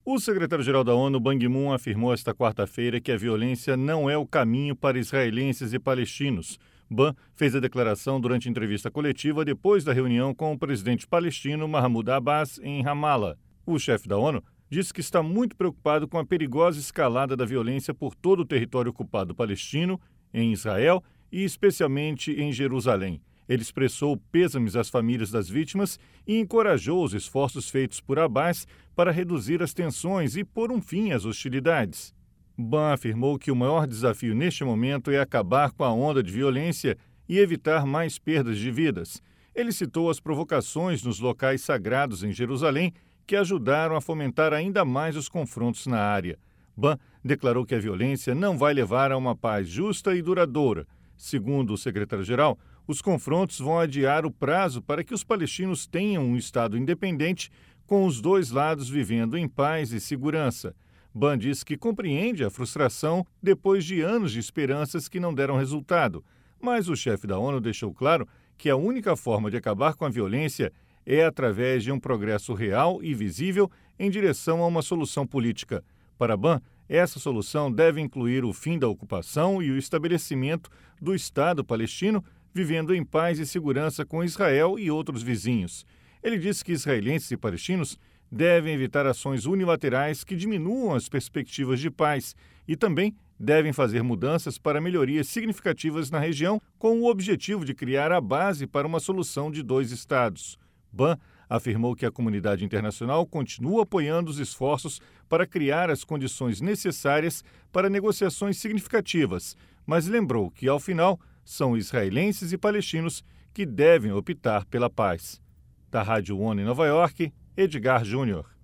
O secretário-geral da ONU, Ban Ki-moon, afirmou esta quarta-feira que a violência não é o caminho para israelenses e palestinos. Ban fez a declaração durante entrevista coletiva depois da reunião com o presidente palestino Mahmoud Abbas em Ramallah. O chefe da ONU disse que está muito preocupado com a perigosa escalada da violência por todo o território ocupado palestino, em Israel e especialmente em Jerusalém. Ele expressou pêsames às famílias das vítimas e encorajou os esforços feitos por Abbas para reduzir as tensões e pôr um fim às hostilidades. Ban afirmou que o maior desafio neste momento é acabar com a onda de violência e evitar mais perdas de vidas. Ele citou as provocações nos locais sagrados em Jerusalém que ajudaram a fomentar ainda mais os confrontos na área. Ban declarou que a violência não vai levar a uma paz justa e duradoura. Segundo o secretário-geral, os confrontos vão adiar o prazo para que os palestinos tenham um Estado independente, com os dois lados vivendo em paz e segurança. Ban diz que compreende a frustração depois de anos de esperanças que não deram resultado, mas o chefe da ONU deixou claro que a única forma de acabar com a violência é através de um progresso real e visível em direção a uma solução política. Para Ban, essa solução deve incluir o fim da ocupação e o estabelecimento do Estado palestino, vivendo em paz e segurança com Israel e outros vizinhos. Ele disse que israelenses e palestinos devem evitar ações unilaterais que diminuam as perspectivas de paz e também devem fazer mudanças para melhorias significativas na região, com o objetivo de criar a base para uma solução de dois estados. Ban afirmou que a comunidade internacional continua apoiando os esforços para criar as condições necessárias para negociações significativas, mas lembrou que, ao final, são israelenses e palestinos que devem optar pela paz. Da Rádio ONU em Nova York, Edgar Júnior.